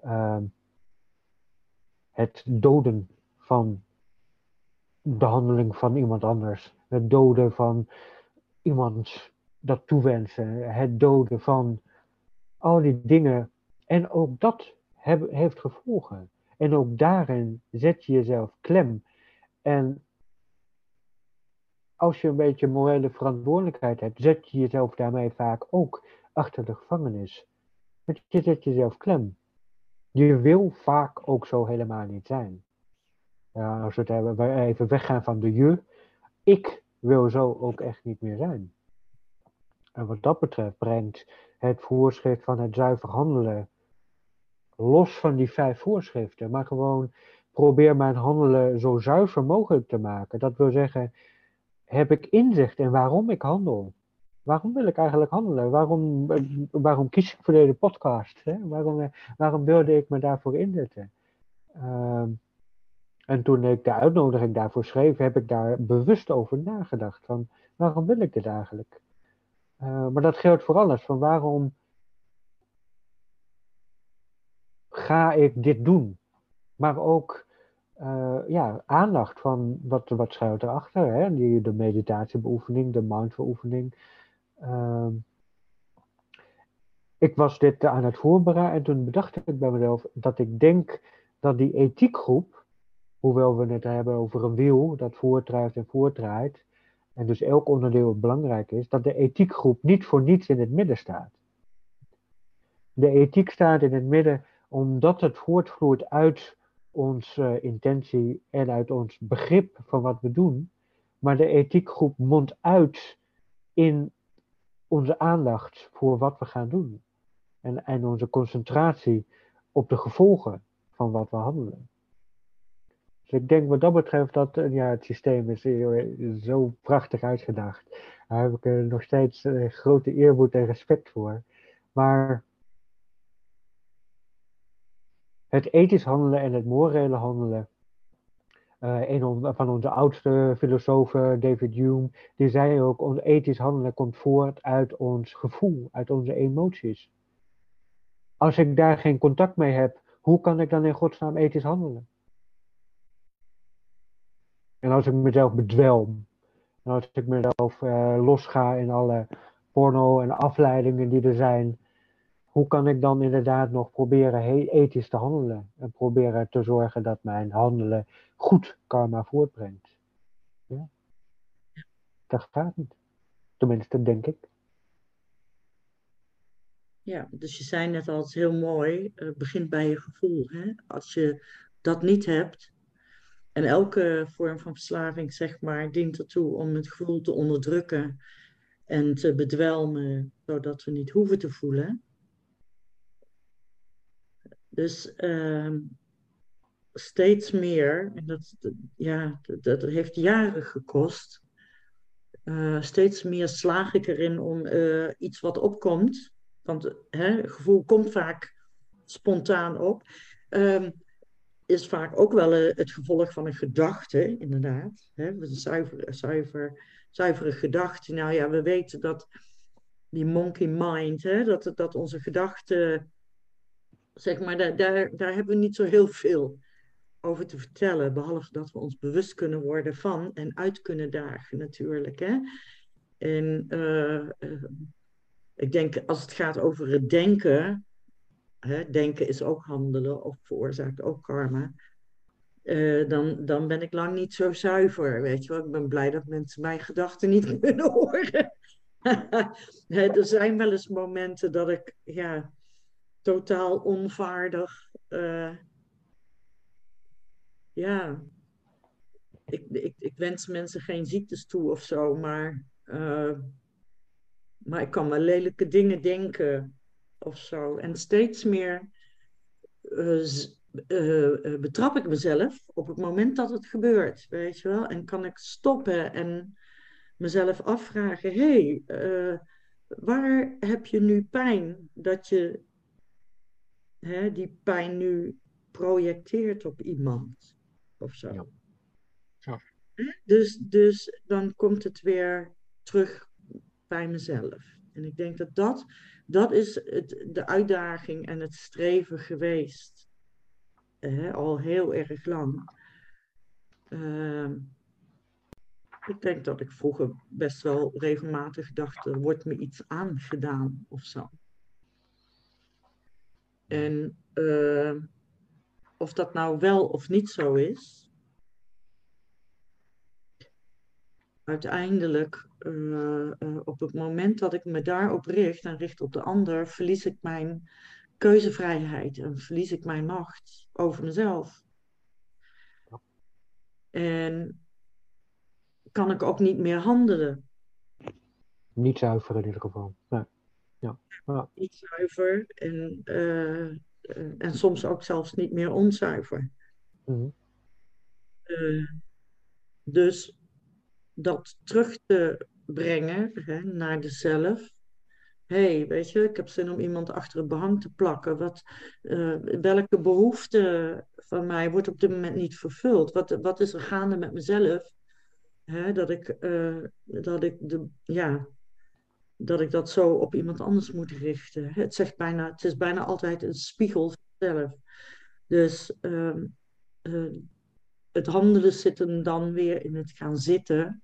Speaker 1: het doden van de handeling van iemand anders. Het doden van iemand dat toewensen. Het doden van al die dingen. En ook dat heeft gevolgen. En ook daarin zet je jezelf klem. En als je een beetje morele verantwoordelijkheid hebt, zet je jezelf daarmee vaak ook achter de gevangenis. Want je zet jezelf klem. Je wil vaak ook zo helemaal niet zijn. Ja, als we het hebben, we even weggaan van de je. Ik wil zo ook echt niet meer zijn. En wat dat betreft brengt het voorschrift van het zuiver handelen los van die 5 voorschriften, maar gewoon probeer mijn handelen zo zuiver mogelijk te maken. Dat wil zeggen, heb ik inzicht in waarom ik handel? Waarom wil ik eigenlijk handelen? Waarom kies ik voor deze podcast? Hè? Waarom wilde ik me daarvoor inzetten? En toen ik de uitnodiging daarvoor schreef, heb ik daar bewust over nagedacht. Van waarom wil ik dit eigenlijk? Maar dat geldt voor alles. Van waarom ga ik dit doen? Maar ook aandacht van wat schuilt erachter. Hè? De meditatiebeoefening, de mindful-oefening. Ik was dit aan het voorbereiden en toen bedacht ik bij mezelf dat ik denk dat die ethiekgroep, hoewel we het hebben over een wiel dat voortdrijft en voortdraait, en dus elk onderdeel belangrijk is, dat de ethiekgroep niet voor niets in het midden staat. De ethiek staat in het midden omdat het voortvloeit uit onze intentie en uit ons begrip van wat we doen. Maar de ethiekgroep mondt uit in onze aandacht voor wat we gaan doen. En onze concentratie op de gevolgen van wat we handelen. Dus ik denk wat dat betreft dat het systeem is zo prachtig uitgedacht. Daar heb ik nog steeds grote eerbied en respect voor. Maar het ethisch handelen en het morele handelen. Een van onze oudste filosofen, David Hume, die zei ook, ons ethisch handelen komt voort uit ons gevoel, uit onze emoties. Als ik daar geen contact mee heb, hoe kan ik dan in godsnaam ethisch handelen? En als ik mezelf bedwelm, en als ik mezelf losga in alle porno en afleidingen die er zijn, hoe kan ik dan inderdaad nog proberen ethisch te handelen? En proberen te zorgen dat mijn handelen goed karma voortbrengt. Ja, dat gaat niet. Tenminste, denk ik.
Speaker 2: Ja, dus je zei net al, het is heel mooi, het begint bij je gevoel. Hè? Als je dat niet hebt, en elke vorm van verslaving, zeg maar, dient ertoe om het gevoel te onderdrukken en te bedwelmen, zodat we niet hoeven te voelen. Dus steeds meer, en dat heeft jaren gekost, steeds meer slaag ik erin om iets wat opkomt, want het gevoel komt vaak spontaan op, ehm, is vaak ook wel het gevolg van een gedachte, inderdaad. Hè? Een zuivere gedachte. Nou ja, we weten dat die monkey mind, hè, dat onze gedachten, zeg maar, daar hebben we niet zo heel veel over te vertellen, behalve dat we ons bewust kunnen worden van en uit kunnen dagen natuurlijk. Hè? En ik denk, als het gaat over het denken, hè, denken is ook handelen of veroorzaakt ook karma. Dan ben ik lang niet zo zuiver, weet je wel. Ik ben blij dat mensen mijn gedachten niet kunnen horen. Er zijn wel eens momenten dat ik totaal onvaardig, ja, ik wens mensen geen ziektes toe of zo, maar ik kan wel lelijke dingen denken of zo. En steeds meer betrap ik mezelf op het moment dat het gebeurt, weet je wel. En kan ik stoppen en mezelf afvragen, waar heb je nu pijn? Dat je die pijn nu projecteert op iemand of zo.
Speaker 1: Ja. Ja.
Speaker 2: Dus dan komt het weer terug bij mezelf. En ik denk dat is de uitdaging en het streven geweest. Al heel erg lang. Ik denk dat ik vroeger best wel regelmatig dacht, er wordt me iets aangedaan of zo. En of dat nou wel of niet zo is, uiteindelijk op het moment dat ik me daarop richt en richt op de ander, verlies ik mijn keuzevrijheid en verlies ik mijn macht over mezelf. En kan ik ook niet meer handelen.
Speaker 1: Niet zuiver in ieder geval. Nee. Ja. Ja.
Speaker 2: Niet zuiver en soms ook zelfs niet meer onzuiver.
Speaker 1: Mm-hmm.
Speaker 2: Dus dat terug te brengen naar de zelf. Weet je, ik heb zin om iemand achter het behang te plakken. Welke behoefte van mij wordt op dit moment niet vervuld? Wat is er gaande met mezelf? Dat ik dat zo op iemand anders moet richten. Het is bijna altijd een spiegel van zelf. Dus het handelen zit hem dan weer in het gaan zitten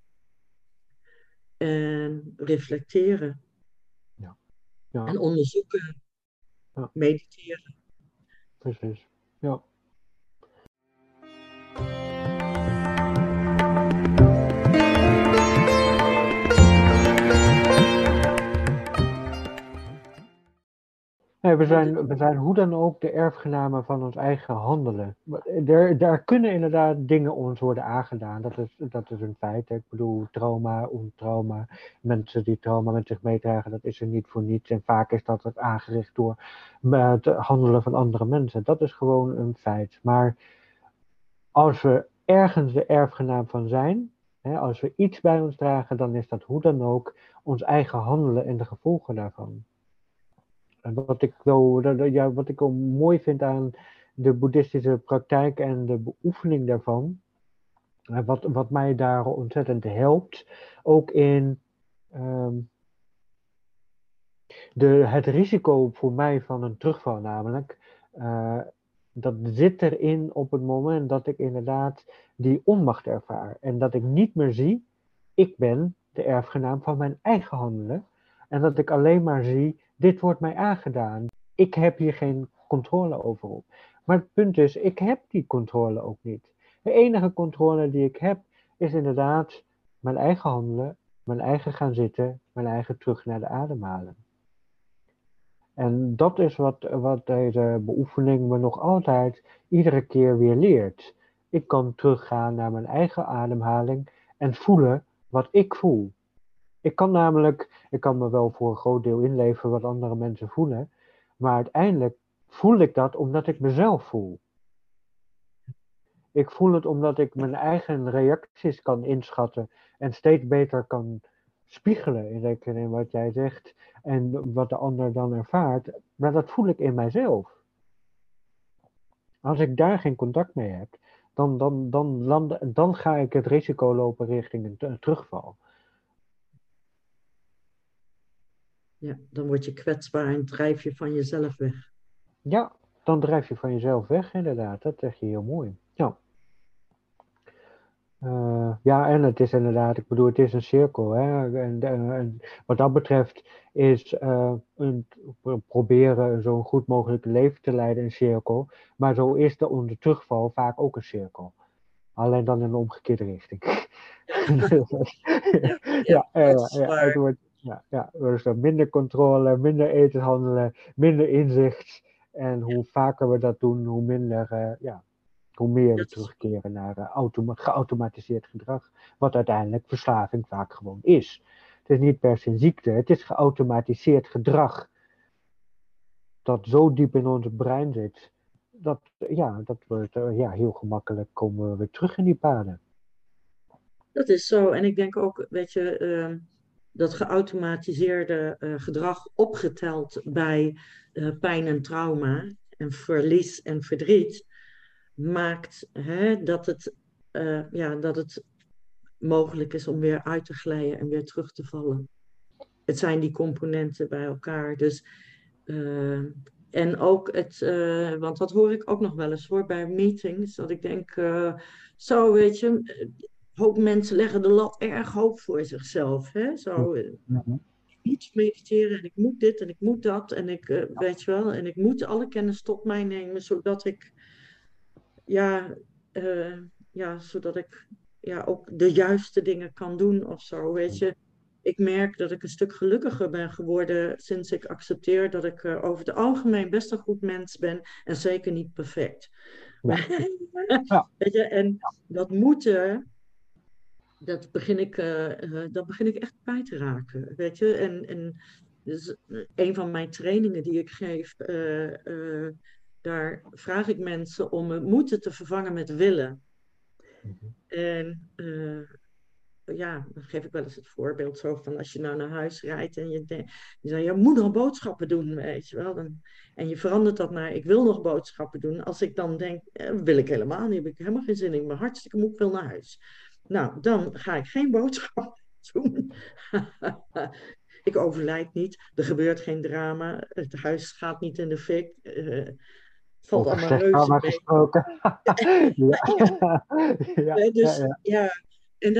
Speaker 2: en reflecteren.
Speaker 1: Ja. Ja.
Speaker 2: En onderzoeken, mediteren.
Speaker 1: Precies. Ja. Nee, we zijn hoe dan ook de erfgenamen van ons eigen handelen. Daar kunnen inderdaad dingen ons worden aangedaan. Dat is een feit. Hè. Ik bedoel, trauma, ontrauma. Mensen die trauma met zich meedragen, dat is er niet voor niets. En vaak is dat aangericht door het handelen van andere mensen. Dat is gewoon een feit. Maar als we ergens de erfgenaam van zijn, als we iets bij ons dragen, dan is dat hoe dan ook ons eigen handelen en de gevolgen daarvan. En wat ik wel mooi vind aan de boeddhistische praktijk en de beoefening daarvan, wat mij daar ontzettend helpt, ook in het risico voor mij van een terugval namelijk, dat zit erin op het moment dat ik inderdaad die onmacht ervaar. En dat ik niet meer zie, ik ben de erfgenaam van mijn eigen handelen. En dat ik alleen maar zie, dit wordt mij aangedaan. Ik heb hier geen controle over op. Maar het punt is, ik heb die controle ook niet. De enige controle die ik heb, is inderdaad mijn eigen handelen, mijn eigen gaan zitten, mijn eigen terug naar de ademhaling. En dat is wat deze beoefening me nog altijd iedere keer weer leert. Ik kan teruggaan naar mijn eigen ademhaling en voelen wat ik voel. Ik kan me wel voor een groot deel inleven wat andere mensen voelen, maar uiteindelijk voel ik dat omdat ik mezelf voel. Ik voel het omdat ik mijn eigen reacties kan inschatten en steeds beter kan spiegelen in wat jij zegt en wat de ander dan ervaart. Maar dat voel ik in mijzelf. Als ik daar geen contact mee heb, dan ga ik het risico lopen richting een terugval.
Speaker 2: Ja, dan word je kwetsbaar en drijf je van jezelf weg.
Speaker 1: Ja, dan drijf je van jezelf weg, inderdaad. Dat zeg je heel mooi. Ja. Ja, en het is inderdaad, ik bedoel, het is een cirkel. Hè? En wat dat betreft is proberen zo'n goed mogelijk leven te leiden een cirkel. Maar zo is onze terugval vaak ook een cirkel. Alleen dan in een omgekeerde richting.
Speaker 2: Ja, dat is
Speaker 1: Ja, het
Speaker 2: waar.
Speaker 1: wordt, ja, dus dan minder controle, minder eten handelen, minder inzicht. En hoe vaker we dat doen, hoe minder, hoe meer we
Speaker 2: Dat is,
Speaker 1: terugkeren naar geautomatiseerd gedrag. Wat uiteindelijk verslaving vaak gewoon is. Het is niet per se een ziekte, het is geautomatiseerd gedrag. Dat zo diep in ons brein zit. Dat wordt heel gemakkelijk komen we weer terug in die paden.
Speaker 2: dat is zo. En ik denk ook, weet je, dat geautomatiseerde gedrag opgeteld bij pijn en trauma en verlies en verdriet, maakt dat het mogelijk is om weer uit te glijden en weer terug te vallen. Het zijn die componenten bij elkaar. Dus, en ook want dat hoor ik ook nog wel eens hoor bij meetings, dat ik denk, zo weet je, hoop mensen leggen de lat erg hoog voor zichzelf. Hè? Zo,
Speaker 1: Mhm.
Speaker 2: ik moet mediteren en ik moet dit en ik moet dat en ik, weet je wel, en ik moet alle kennis tot mij nemen, zodat ik, ja, eh, zodat ik ook de juiste dingen kan doen of zo, weet je. Ik merk dat ik een stuk gelukkiger ben geworden sinds ik accepteer dat ik over het algemeen best een goed mens ben en zeker niet perfect.
Speaker 1: Ja. Ja.
Speaker 2: Weet je, en dat moeten, dat begin ik echt bij te raken, weet je. En dus een van mijn trainingen die ik geef, daar vraag ik mensen om het moeten te vervangen met willen. En dan geef ik wel eens het voorbeeld zo van als je nou naar huis rijdt en je zegt, je moet nog boodschappen doen, weet je wel. En je verandert dat naar, ik wil nog boodschappen doen. Als ik dan denk, wil ik helemaal niet, heb ik helemaal geen zin in, maar hartstikke moe, ik wil naar huis. Nou, dan ga ik geen boodschappen doen. Ik overlijd niet, er gebeurt geen drama, het huis gaat niet in de fik. Valt
Speaker 1: Over
Speaker 2: allemaal
Speaker 1: slecht
Speaker 2: reuze
Speaker 1: karma
Speaker 2: mee.
Speaker 1: gesproken. Ja.
Speaker 2: Dus
Speaker 1: Ja.
Speaker 2: ja, en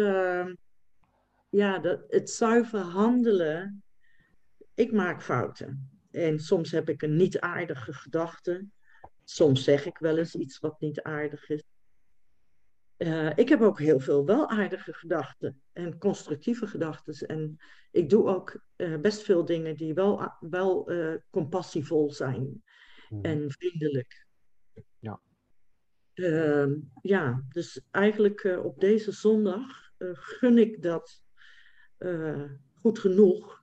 Speaker 2: het zuiver handelen. Ik maak fouten. En soms heb ik een niet aardige gedachte. Soms zeg ik wel eens iets wat niet aardig is. Ik heb ook heel veel wel aardige gedachten en constructieve gedachten. En ik doe ook best veel dingen die wel compassievol zijn en vriendelijk.
Speaker 1: Ja.
Speaker 2: Dus eigenlijk op deze zondag gun ik dat goed genoeg.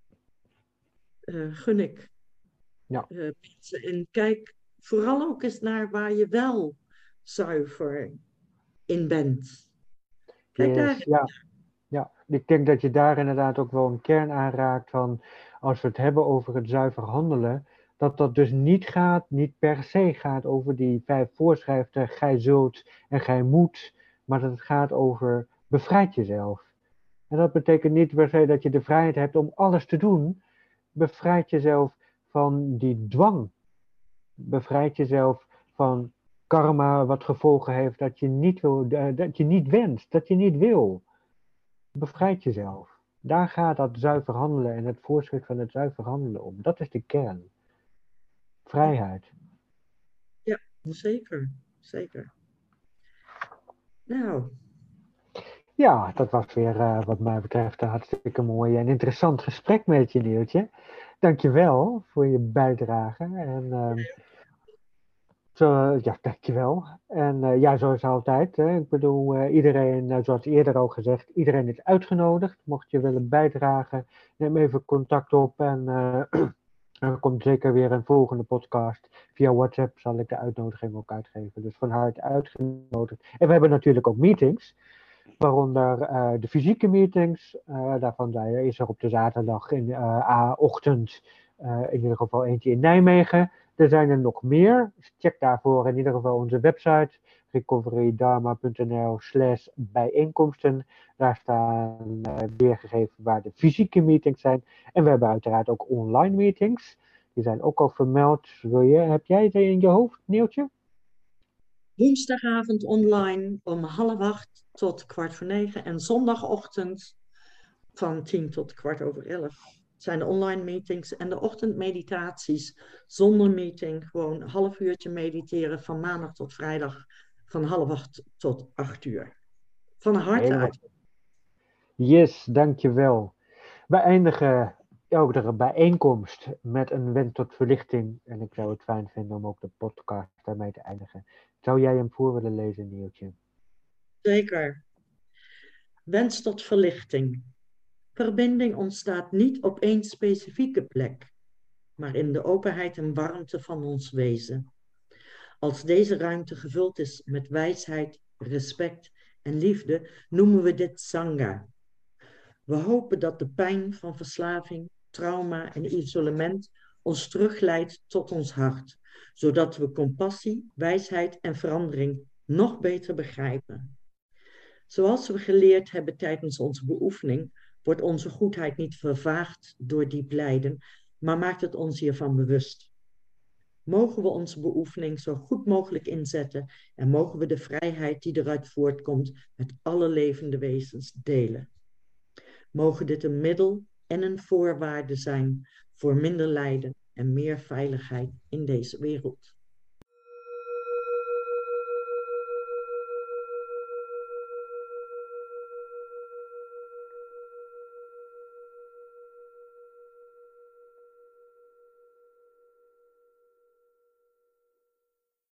Speaker 2: Gun ik
Speaker 1: Ja.
Speaker 2: mensen. En kijk vooral ook eens naar waar je wel zuiver in bent. Kijk
Speaker 1: Yes.
Speaker 2: daar.
Speaker 1: Ja. Ja, ik denk dat je daar inderdaad ook wel een kern aanraakt van, als we het hebben over het zuiver handelen, dat dat dus niet per se gaat over die 5 voorschriften, gij zult en gij moet, maar dat het gaat over bevrijd jezelf. En dat betekent niet per se dat je de vrijheid hebt om alles te doen, bevrijd jezelf van die dwang. Bevrijd jezelf van karma wat gevolgen heeft dat je niet wil, dat je niet wenst, dat je niet wil. Bevrijd jezelf. Daar gaat dat zuiver handelen en het voorschrift van het zuiver handelen om. Dat is de kern. Vrijheid.
Speaker 2: Ja, zeker. Zeker. Nou,
Speaker 1: Ja, dat was weer wat mij betreft een hartstikke mooi en interessant gesprek met je, Neeltje. Dankjewel voor je bijdrage. En dankjewel. En zoals altijd. Hè, ik bedoel, iedereen, zoals eerder al gezegd, iedereen is uitgenodigd. Mocht je willen bijdragen, neem even contact op en Er komt zeker weer een volgende podcast. Via WhatsApp zal ik de uitnodiging ook uitgeven. Dus van harte uitgenodigd. En we hebben natuurlijk ook meetings. Waaronder de fysieke meetings. Daarvan is er op de zaterdag in ochtend in ieder geval eentje in Nijmegen. Er zijn er nog meer. Check daarvoor in ieder geval onze website. recoverydharma.nl/bijeenkomsten. Daar staan weergegeven waar de fysieke meetings zijn. En we hebben uiteraard ook online meetings. Die zijn ook al vermeld. Heb jij het in je hoofd, Neeltje?
Speaker 2: Woensdagavond online om 7:30 tot 8:45 en zondagochtend van 10 tot 11:15 zijn de online meetings en de ochtendmeditaties zonder meeting. Gewoon een half uurtje mediteren van maandag tot vrijdag van 7:30 tot 8:00. Van harte
Speaker 1: Helemaal.
Speaker 2: uit.
Speaker 1: Yes, dankjewel. We eindigen elke bijeenkomst met een wens tot verlichting. En ik zou het fijn vinden om ook de podcast daarmee te eindigen. Zou jij hem voor willen lezen, Neeltje?
Speaker 2: Zeker. Wens tot verlichting. Verbinding ontstaat niet op één specifieke plek, maar in de openheid en warmte van ons wezen. Als deze ruimte gevuld is met wijsheid, respect en liefde, noemen we dit Sangha. We hopen dat de pijn van verslaving, trauma en isolement ons terugleidt tot ons hart, zodat we compassie, wijsheid en verandering nog beter begrijpen. Zoals we geleerd hebben tijdens onze beoefening, wordt onze goedheid niet vervaagd door diep lijden, maar maakt het ons hiervan bewust. Mogen we onze beoefening zo goed mogelijk inzetten en mogen we de vrijheid die eruit voortkomt met alle levende wezens delen. Mogen dit een middel en een voorwaarde zijn voor minder lijden en meer veiligheid in deze wereld.